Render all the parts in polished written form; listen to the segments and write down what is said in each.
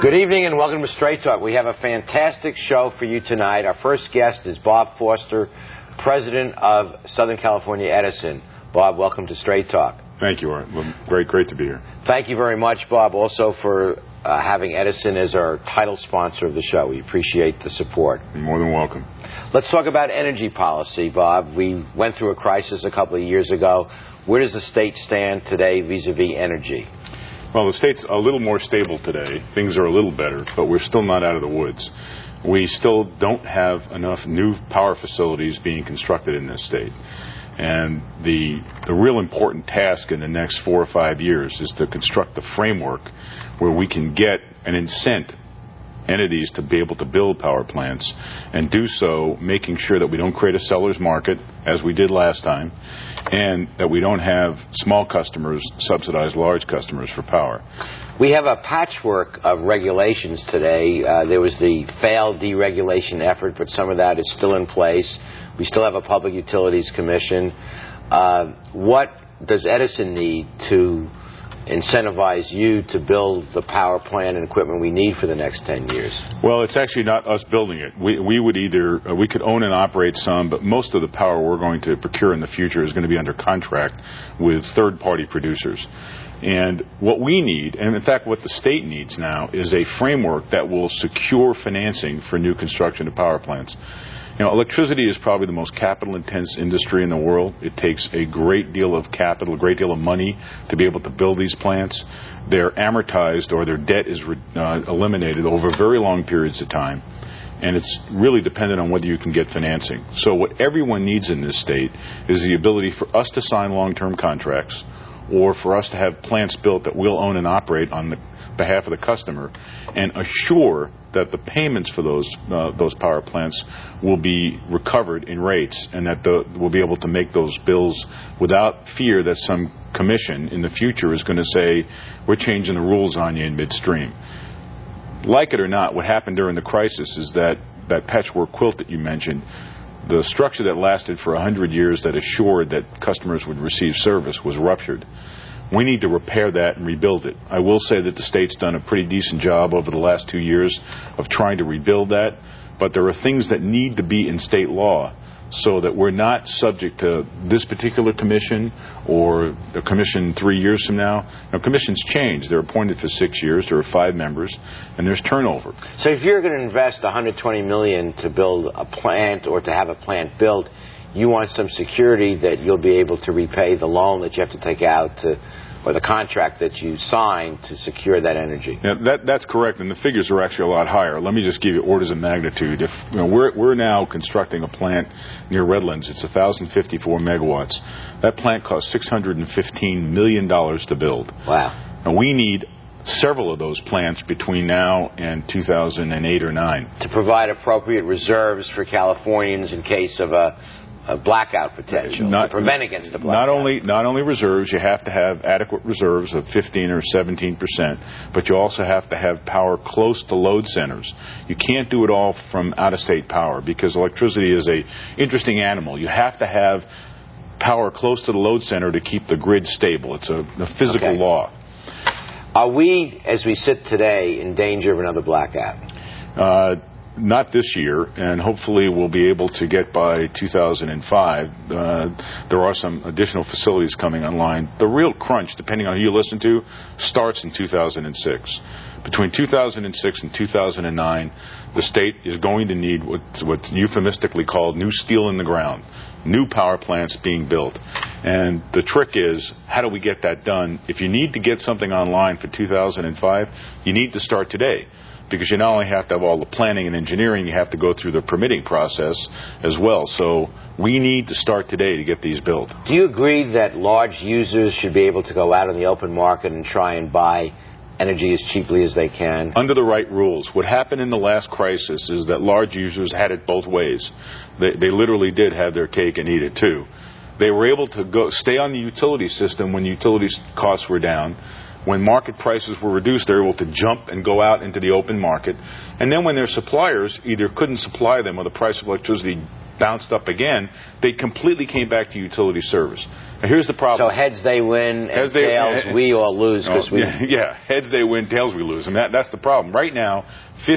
Good evening and welcome to Straight Talk. We have a fantastic show for you tonight. Our first guest is Bob Foster, president of Southern California Edison. Bob, welcome to Straight Talk. Thank you, Art. Well, great to be here. Thank you very much, Bob, also for having Edison as our title sponsor of the show. We appreciate the support. You're more than welcome. Let's talk about energy policy, Bob. We went through a crisis a couple of years ago. Where does the state stand today vis-a-vis energy? Well, the state's a little more stable today. Things are a little better, but we're still not out of the woods. We still don't have enough new power facilities being constructed in this state. And the real important task in the next 4 or 5 years is to construct the framework where we can get and incent entities to be able to build power plants, and do so making sure that we don't create a seller's market, as we did last time, and that we don't have small customers subsidize large customers for power. We have a patchwork of regulations today. There was the failed deregulation effort, but some of that is still in place. We still have a Public Utilities Commission. What does Edison need to incentivize you to build the power plant and equipment we need for the next 10 years? Well, it's actually not us building it. We could own and operate some, but most of the power we're going to procure in the future is going to be under contract with third-party producers. And what we need, and in fact what the state needs now, is a framework that will secure financing for new construction of power plants. You know, electricity is probably the most capital-intense industry in the world. It takes a great deal of capital, a great deal of money to be able to build these plants. They're amortized, or their debt is eliminated over very long periods of time. And it's really dependent on whether you can get financing. So what everyone needs in this state is the ability for us to sign long-term contracts, or for us to have plants built that we'll own and operate on the behalf of the customer, and assure that the payments for those power plants will be recovered in rates, and that we'll be able to make those bills without fear that some commission in the future is going to say, we're changing the rules on you in midstream. Like it or not, what happened during the crisis is that patchwork quilt that you mentioned, the structure that lasted for 100 years that assured that customers would receive service, was ruptured. We need to repair that and rebuild it. I will say that the state's done a pretty decent job over the last 2 years of trying to rebuild that, but there are things that need to be in state law so that we're not subject to this particular commission or the commission 3 years from now. Now, commissions change. They're appointed for 6 years. There are 5 members, and there's turnover. So if you're going to invest $120 million to build a plant or to have a plant built, you want some security that you'll be able to repay the loan that you have to take out or the contract that you signed to secure that energy. Yeah, that's correct, and the figures are actually a lot higher. Let me just give you orders of magnitude. If we're now constructing a plant near Redlands, it's 1,054 megawatts. That plant costs $615 million to build. Wow. And we need several of those plants between now and 2008 or 9. To provide appropriate reserves for Californians in case of a blackout potential, to prevent against the blackout. Not only reserves, you have to have adequate reserves of 15 or 17%, but you also have to have power close to load centers. You can't do it all from out-of-state power, because electricity is an interesting animal. You have to have power close to the load center to keep the grid stable. It's a physical law. Are we, as we sit today, in danger of another blackout? Not this year, and hopefully we'll be able to get by 2005. There are some additional facilities coming online. The real crunch, depending on who you listen to, starts in 2006. Between 2006 and 2009, the state is going to need what's euphemistically called new steel in the ground, new power plants being built. And the trick is, how do we get that done? If you need to get something online for 2005, you need to start today. Because you not only have to have all the planning and engineering, you have to go through the permitting process as well. So we need to start today to get these built. Do you agree that large users should be able to go out on the open market and try and buy energy as cheaply as they can? Under the right rules. What happened in the last crisis is that large users had it both ways. They literally did have their cake and eat it too. They were able to stay on the utility system when utilities costs were down. When market prices were reduced, they were able to jump and go out into the open market. And then when their suppliers either couldn't supply them or the price of electricity bounced up again, they completely came back to utility service. Now, here's the problem. So heads they win, and tails we all lose. Heads they win, tails we lose. And that's the problem. Right now,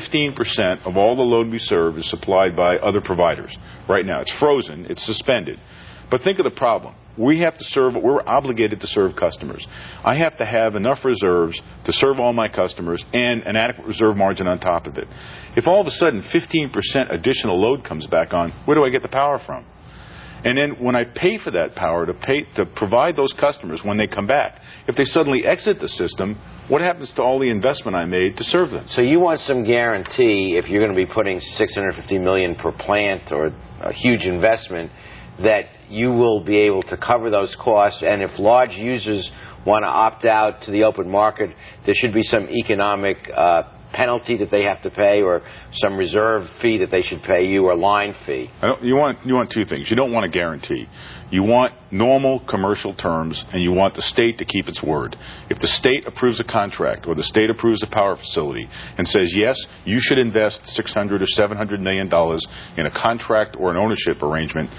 15% of all the load we serve is supplied by other providers. Right now. It's frozen. It's suspended. But think of the problem. We have to serve, we're obligated to serve customers. I have to have enough reserves to serve all my customers and an adequate reserve margin on top of it. If all of a sudden 15% additional load comes back on, where do I get the power from? And then when I pay for that power to provide those customers when they come back, if they suddenly exit the system, what happens to all the investment I made to serve them? So you want some guarantee, if you're going to be putting $650 million per plant or a huge investment, that you will be able to cover those costs, and if large users want to opt out to the open market, there should be some economic penalty that they have to pay, or some reserve fee that they should pay you, or line fee. You want two things. You don't want a guarantee. You want normal commercial terms, and you want the state to keep its word. If the state approves a contract or the state approves a power facility and says, yes, you should invest $600 or $700 million in a contract or an ownership arrangement,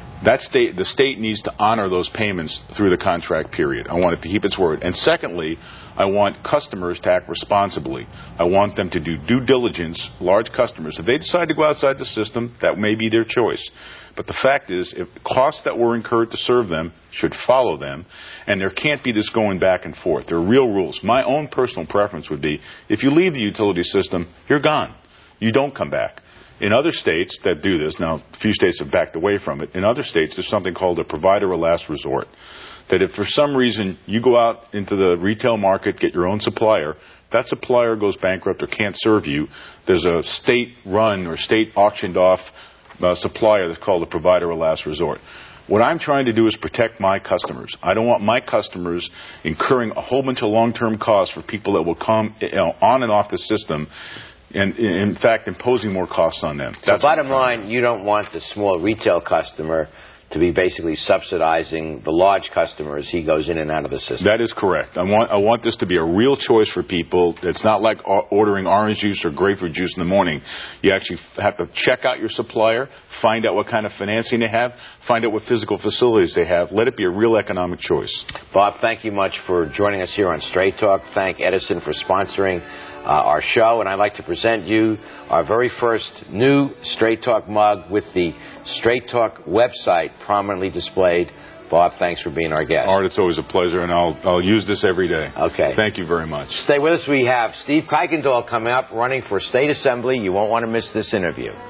the state needs to honor those payments through the contract period. I want it to keep its word. And secondly, I want customers to act responsibly. I want them to do due diligence, large customers. If they decide to go outside the system, that may be their choice. But the fact is, if costs that were incurred to serve them should follow them, and there can't be this going back and forth. There are real rules. My own personal preference would be, if you leave the utility system, you're gone. You don't come back. In other states that do this, now a few states have backed away from it, in other states there's something called a provider of last resort. That if for some reason you go out into the retail market, get your own supplier, that supplier goes bankrupt or can't serve you, there's a state-run or state-auctioned-off supplier that's called a provider of last resort. What I'm trying to do is protect my customers. I don't want my customers incurring a whole bunch of long-term costs for people that will come on and off the system, and in fact imposing more costs on them. So bottom line, you don't want the small retail customer to be basically subsidizing the large customer as he goes in and out of the system. That is correct. I want this to be a real choice for people. It's not like ordering orange juice or grapefruit juice in the morning. You actually have to check out your supplier, find out what kind of financing they have, find out what physical facilities they have. Let it be a real economic choice. Bob, thank you much for joining us here on Straight Talk. Thank Edison for sponsoring our show, and I'd like to present you our very first new Straight Talk mug with the Straight Talk website prominently displayed. Bob, thanks for being our guest. Art, it's always a pleasure, and I'll use this every day. Okay. Thank you very much. Stay with us. We have Steve Kuykendall coming up, running for State Assembly. You won't want to miss this interview.